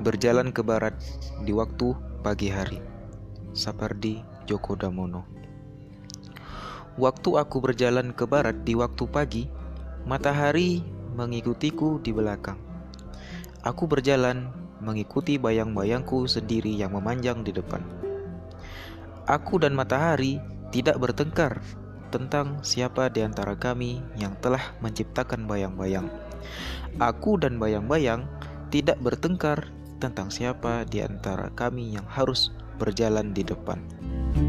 berjalan ke barat di waktu pagi hari. Sapardi Djoko Damono. Waktu aku berjalan ke barat di waktu pagi, matahari mengikutiku di belakang. Aku berjalan mengikuti bayang-bayangku sendiri yang memanjang di depan. Aku dan matahari tidak bertengkar tentang siapa di antara kami yang telah menciptakan bayang-bayang. Aku dan bayang-bayang tidak bertengkar tentang siapa di antara kami yang harus berjalan di depan.